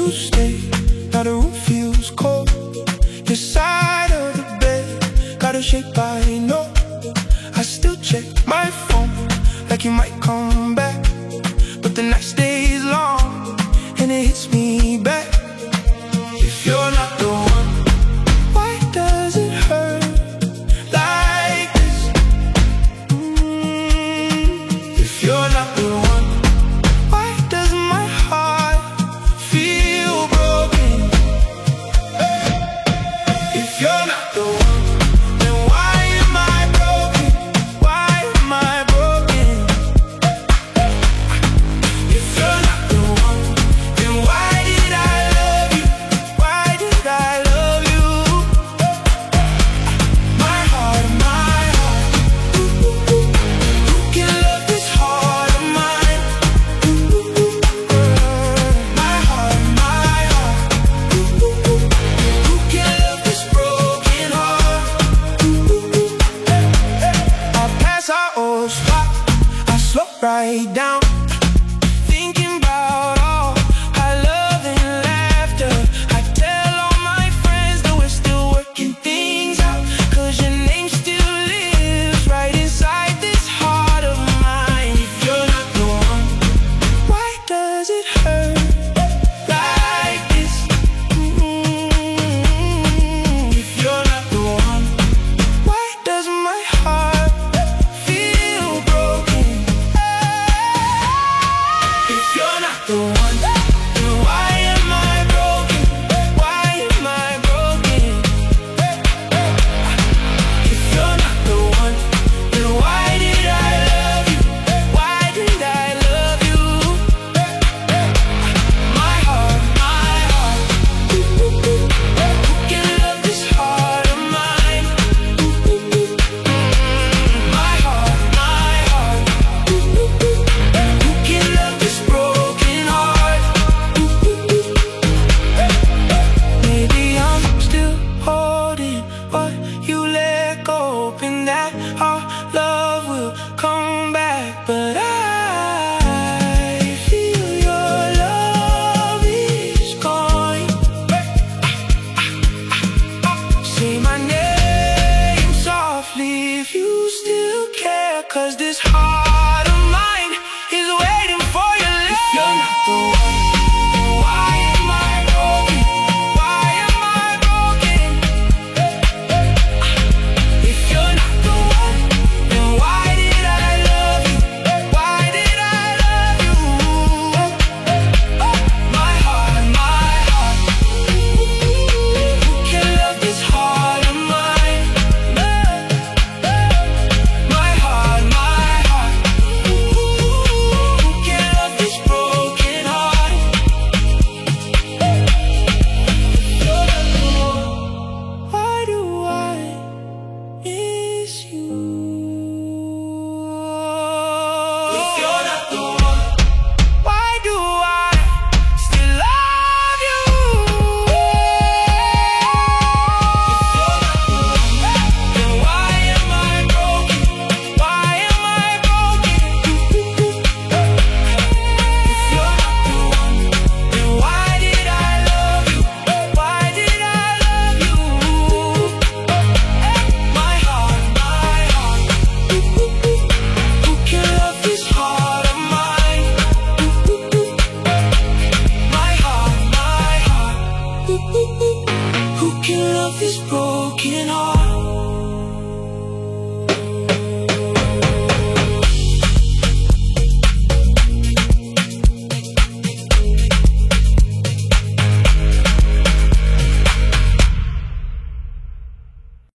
you stay. Now the room feels cold. Your side of the bed got a shape I know. I still check my phone like you might come back, but the night stays long and it hits me back. If you're not the one, why does it hurt like this? If you're not the one, why does my heart feel broken? If you're not the one, then why am I broken? Why am I broken? If you're not the one, then why did I love you? Why did I love you? My heart, who can love this heart of mine? My heart, who can love this broken heart? I pass our old spot, I slow right down, thinking about all our love and laughter. I tell all my friends that we're still working things out, 'cause your name still lives right inside this heart of mine. If you're not the one, why does it hurt like this? If you're not the one, why does my heart feel broken? If you're not the one, then why am I broken? Why am I broken? If you're not the one, then why did I love you? Why did I love you? My heart, who can love this heart of mine? My heart, who can love this broken heart? Maybe I'm still holding what you let go, hoping that our love will come back. But I feel your love is gone. Say my name softly if you still care, 'cause this heart of mine is waiting for your love. If you're not the one, then why am I broken? Why am I broken? If you're not the one, then why did I love you? Why did I love you? My heart, who can love this heart of mine? My heart, who can love this broken heart? Why do I miss you? If you're not the one, why do I still love you? If you're not the one, then why am I broken? Why am I broken? If you're not the one, then why did I love you? Why did I love you? My heart, who can love this heart of mine? My heart, who can love this broken heart?